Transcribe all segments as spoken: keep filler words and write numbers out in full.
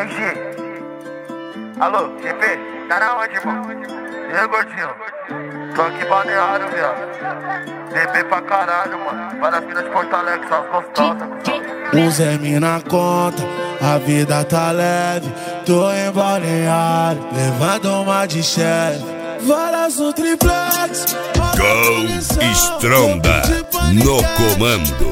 Ei, G. Alô, G P, tá na onde, irmão? E aí, gordinho? Tô aqui balneário, viado. Bebê pra caralho, mano. Várias minas de Porto Alegre, só as gostosas. Um Zé na conta, a vida tá leve. Tô em balneário, levando uma de chefe. Várias no triplex. Gol Stronda no comando.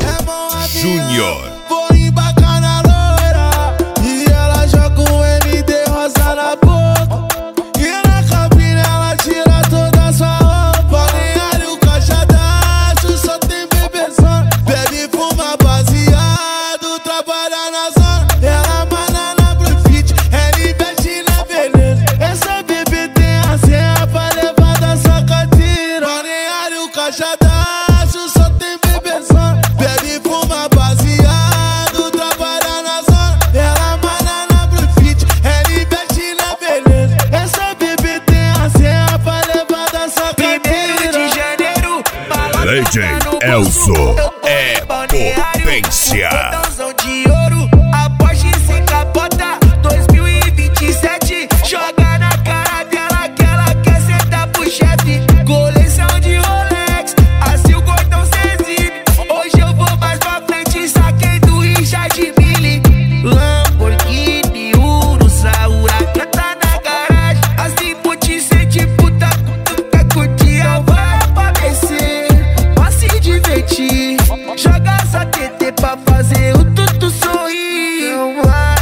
Júnior. Vou embarcar na loira e ela joga um M D rosa na boca. E na cabine ela tira toda a sua roupa. Balneário, caixa d'água, só tem bebezão. Bebe, fuma baseado, trabalha na zona. Ela mana na Blue Fit, ela investe na beleza. Essa bebê tem a senha pra levar da sua carteira. Balneário, caixa d'água, só tem bebezão. Bebe, fuma baseado, trabalha na zona. Ela mana na Blue Fit, ela investe na beleza. Essa bebê tem a senha pra levar da sua carteira. Primeiro de janeiro, D J Elso é potência. botãozão de ouro, a Porsche sem capota, dois mil e vinte e sete. Joga na cara dela que ela quer sentar pro chefe. Coleção de Rolex, assim o gordão cê exibe. Hoje eu vou mais pra frente, saquei do Richard Mille. Lamborghini, Urus, a Huracan tá na garagem. Assim pute sente puta, tu quer curtir a vai pra descer, pra se divertir. Joga essa T T pra fazer o tutu sorrir. Não vai,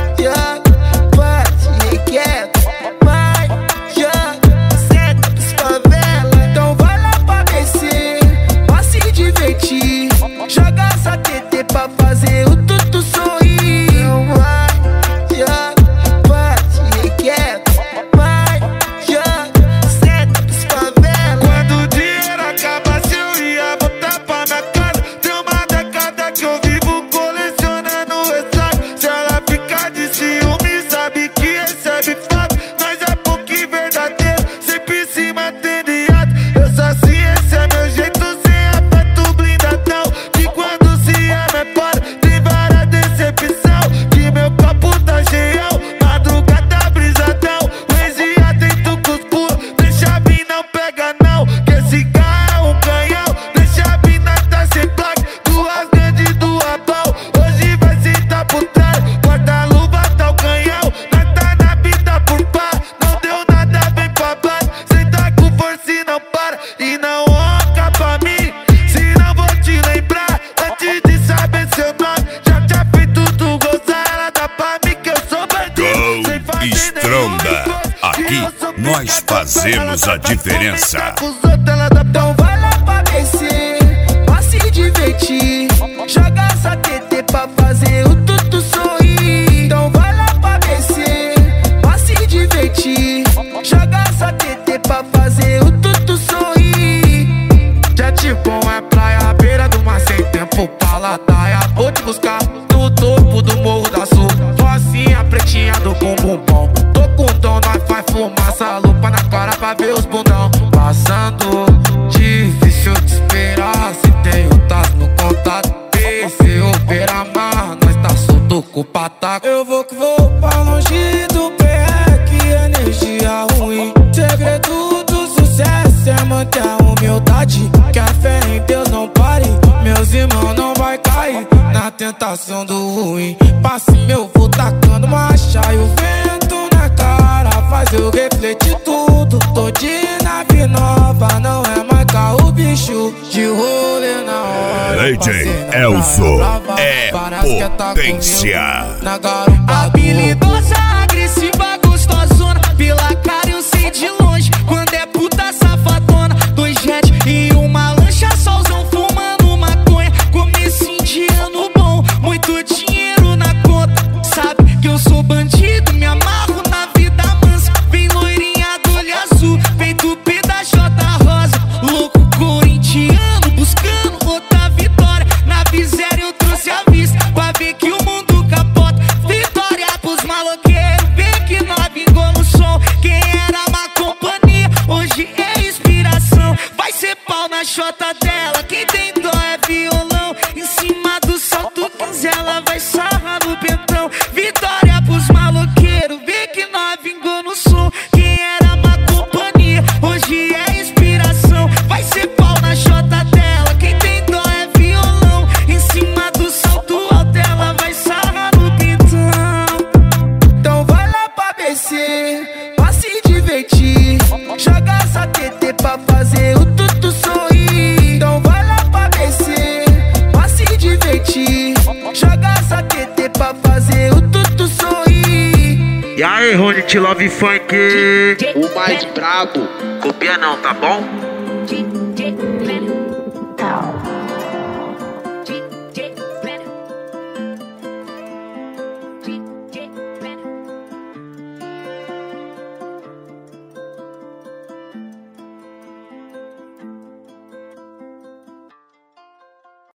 joga, bate, requebra. Vai, joga, senta pros favela. Então vai lá pra descer, pra se divertir. Joga essa T T pra fazer o tutu sorrir. Não vai, joga, bate, requebra. Vai, joga, senta pros favela. Quando o dinheiro acabasse eu ia botar pra minha casa. Tem uma década que eu vivo colecionando ressaca. Se ela ficar de ciúme, sabe que recebe fato. Nós é pouco e verdadeiro, sempre se mantendo em ato. Eu sou assim, esse é meu jeito, sem afeto blindadão. Que quando se ama é foda, tem várias decepção. Que meu copo tá cheião, madrugada brisadão. Poesia dentro com os pulos, deixa a vir, não pega não. Que esse carro é um canhão, deixa a mina tá sem placa. Duas grandes, duas bom, hoje vai sentar por trás. Guarda-luva tá o canhão, nós tá na vida por par. Não deu nada, vem pra baixo, senta com força e não para. E não olha pra mim, se não vou te lembrar. Antes de saber seu nome, já tinha feito tu gozar. Ela dá pra mim que eu sou bandido, sem Gol fazer Stronda. nenhum esforço. Aqui nós fazemos a diferença. Então vai lá pra descer, pra se divertir. Joga essa T T pra fazer o tutu sorrir. Então vai lá pra descer, pra se divertir. Joga essa T T pra fazer o tutu sorrir. Jet bom é praia, à beira do mar sem tempo pra ladaia. Vou te buscar no topo do Morro da Sul. Rocinha pretinha do bumbum bom. Tô com dom, nós faz fumaça, lupa na cara pra ver os bundão. Passando, difícil de esperar. Se tem o taço no contato, esse opera mar, nós tá solto com o pataco. Eu vou que vou pra longe do P R, que energia ruim. Segredo do sucesso é manter a humildade. Que a fé em Deus não pare, meus irmãos não vai cair na tentação do ruim. Passe meu vou tacando marcha e o vento na cara faz eu refletir tudo. Tô de nave nova, não é mais carro bicho. De rolê na hora, D J Elso é potência. na garupa. Habilidosa, agressiva, gostosona. Pela cara eu sei de longe quando é puta safadona. Dois jet e uma lancha, solzão fumando maconha. Começo indiano bom, muito dinheiro na conta. Sabe que eu sou bandido, me amarro na vida mansa. Vem loirinha do olho azul, vem tupi da J Rosa. Louco corintiano, buscando outra vitória. Na miséria eu trouxe a vista, pra ver que o mundo capota. Vitória pros maloqueiros, vê que nós E aí, Rony, te love funk. O mais brabo. Copia não, tá bom?